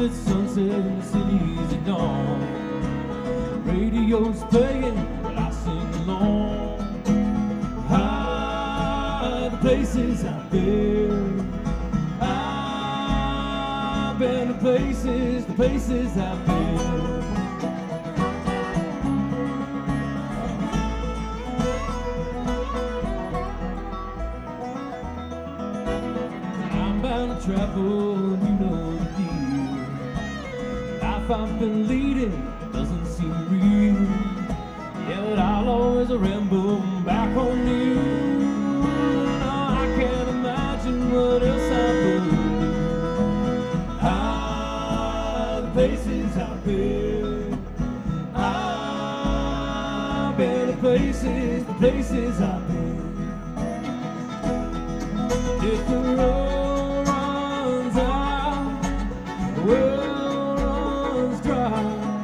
at sunset and the city's at dawn. Radio's playing, but I sing along. Ah, the places I've been. I've been to places, the places I've been. I'm bound to travel, you know the deal. Life I've been leading doesn't seem real. Yeah, but I'll always ramble back on you. No, I can't imagine what else I could do. Ah, the places I've been. I've been to places, the places I've been. If the road runs out, the well runs dry.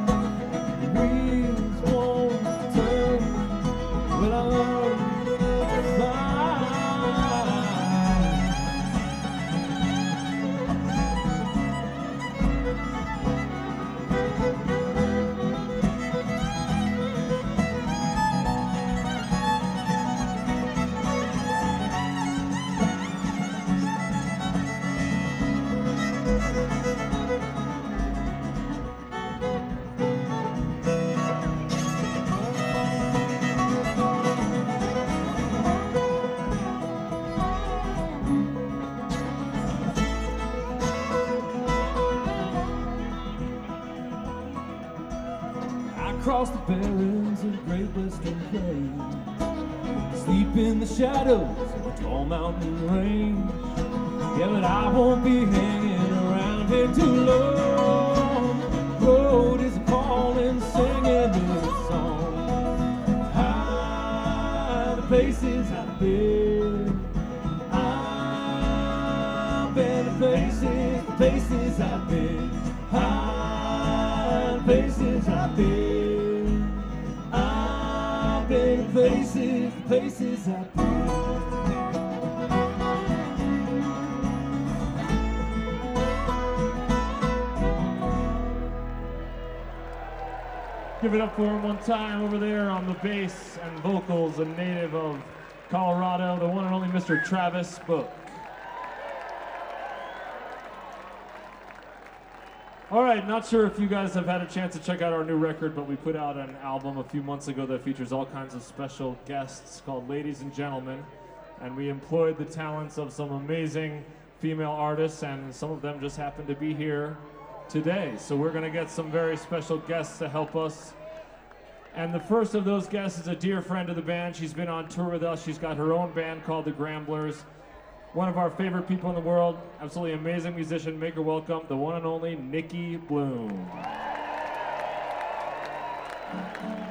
Across the barrens of the Great Western Plain, sleep in the shadows of a tall mountain range. Yeah, but I won't be hanging around here too long. The road is calling, singing this song. Ah, the places I've been. I've been to places, the places I've been. Ah, the places I've been. Places, places I've been. Give it up for him one time over there on the bass and vocals, a native of Colorado, the one and only Mr. Travis Book. All right, not sure if you guys have had a chance to check out our new record, but we put out an album a few months ago that features all kinds of special guests called Ladies and Gentlemen, and we employed the talents of some amazing female artists, and some of them just happen to be here today. So we're gonna get some very special guests to help us. And the first of those guests is a dear friend of the band. She's been on tour with us. She's got her own band called the Gramblers. One of our favorite people in the world, absolutely amazing musician. Make her welcome, the one and only Nikki Bloom.